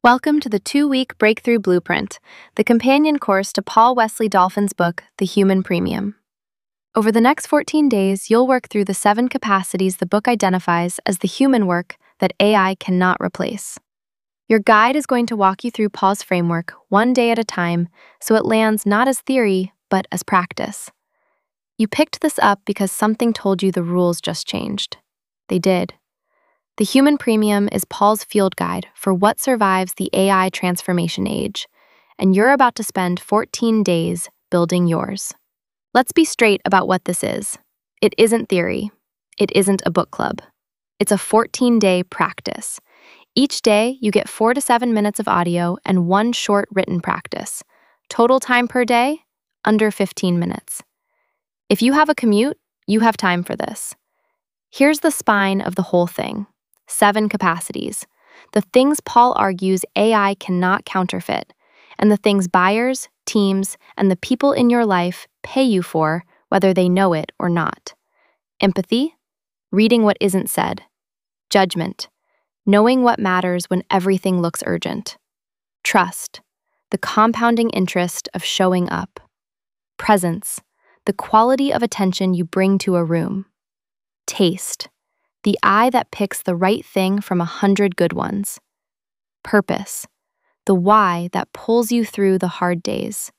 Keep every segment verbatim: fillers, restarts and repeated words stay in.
Welcome to the two-week Breakthrough Blueprint, the companion course to Paul Wesley Dolphin's book, The Human Premium. Over the next fourteen days, you'll work through the seven capacities the book identifies as the human work that A I cannot replace. Your guide is going to walk you through Paul's framework one day at a time, so it lands not as theory, but as practice. You picked this up because something told you the rules just changed. They did. The Human Premium is Paul's field guide for what survives the A I transformation age, and you're about to spend fourteen days building yours. Let's be straight about what this is. It isn't theory. It isn't a book club. It's a fourteen-day practice. Each day, you get four to seven minutes of audio and one short written practice. Total time per day, under fifteen minutes. If you have a commute, you have time for this. Here's the spine of the whole thing. Seven capacities, the things Paul argues A I cannot counterfeit, and the things buyers, teams, and the people in your life pay you for, whether they know it or not. Empathy, reading what isn't said. Judgment, knowing what matters when everything looks urgent. Trust, the compounding interest of showing up. Presence, the quality of attention you bring to a room. Taste, the eye that picks the right thing from a hundred good ones. Purpose, the why that pulls you through the hard days.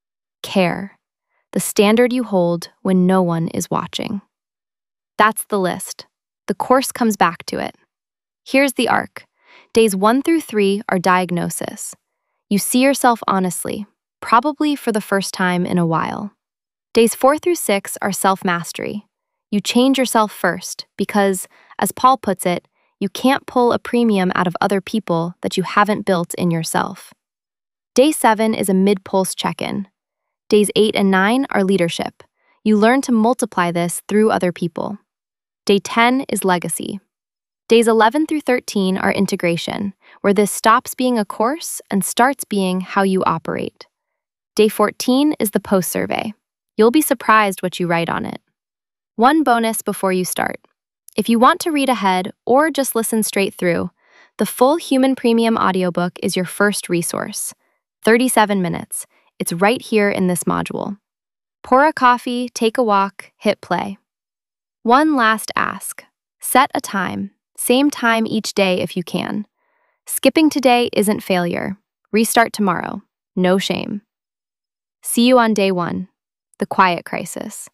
Care, the standard you hold when no one is watching. That's the list. The course comes back to it. Here's the arc. Days one through three are diagnosis. You see yourself honestly, probably for the first time in a while. Days four through six are self-mastery. You change yourself first because, as Paul puts it, you can't pull a premium out of other people that you haven't built in yourself. Day seven is a mid-pulse check-in. Days eight and nine are leadership. You learn to multiply this through other people. Day ten is legacy. Days eleven through thirteen are integration, where this stops being a course and starts being how you operate. Day fourteen is the post-survey. You'll be surprised what you write on it. One bonus before you start. If you want to read ahead or just listen straight through, the full Human Premium audiobook is your first resource. thirty-seven minutes. It's right here in this module. Pour a coffee, take a walk, hit play. One last ask. Set a time. Same time each day if you can. Skipping today isn't failure. Restart tomorrow. No shame. See you on day one. The Quiet Crisis.